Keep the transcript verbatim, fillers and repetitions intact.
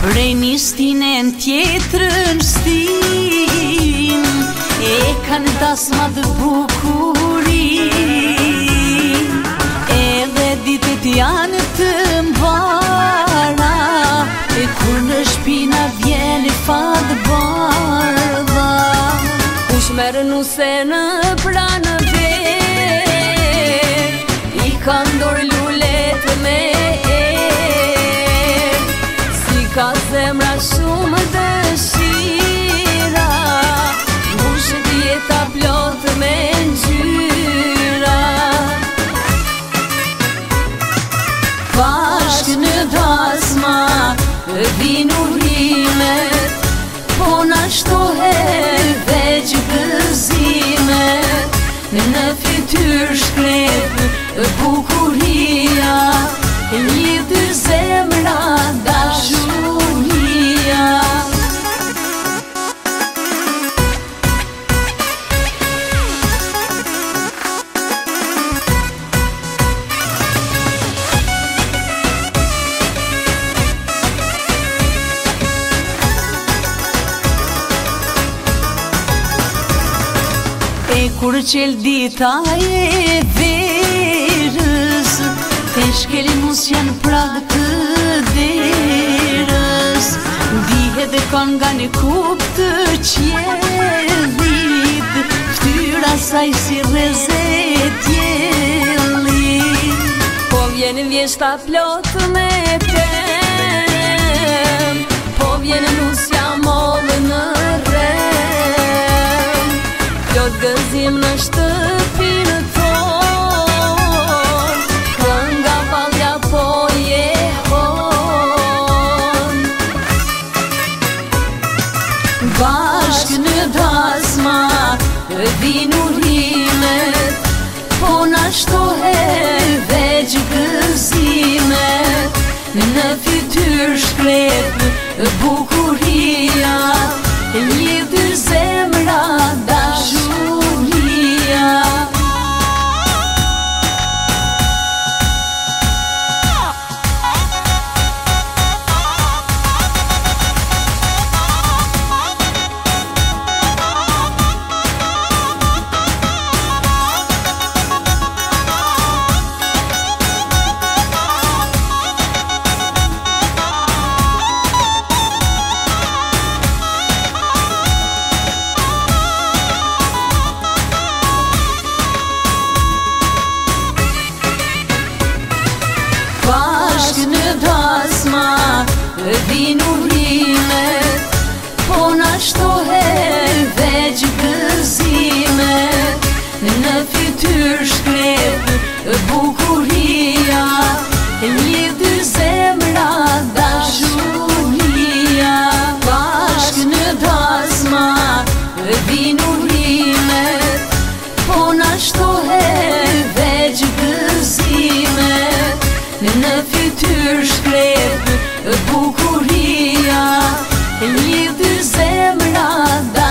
Prej nistine në tjetërën stin e kanë dasma të bukurin, edhe ditët janë të mbara, e kur në shpina vjen e fatë bardha. Kush merë nuse në pranë ver, i ka ndorë lulet me er, si ka zemra shumë dëshira, mbushet jeta plot me ngjyra. Bashkë në dasma vin urimet, po na shtohet veç gëzimet, në fytyr shkrep bukuria, lidh dy zemra dashuria. E kur qel dita e verës, te shkelin mus janë pragë të derës, dihet dhe kon nga një kup të qjelit, ftyra saj si rrezet jellit. Po vjen vjeshta plot me pem, po vjen nusja mollë në rem, plot gëzim në shtëpinë ton, kënga vallja po jehon. Bashkë në dasma vin urimet, po na shtohet veç gëzimet, në fytyr shkrep bukuria, lidh dy zemra dashuria. Bashkë në dasma vin urimet, po na shtohet veç gëzimet, në fytyr shkrep bukuria, lidh dy zemra dashuria. Bashkë në dasma vin urimet, po na shtohet veç gëzimet, në fytyr shkrep bukuria, lidh dy zemra dashuria.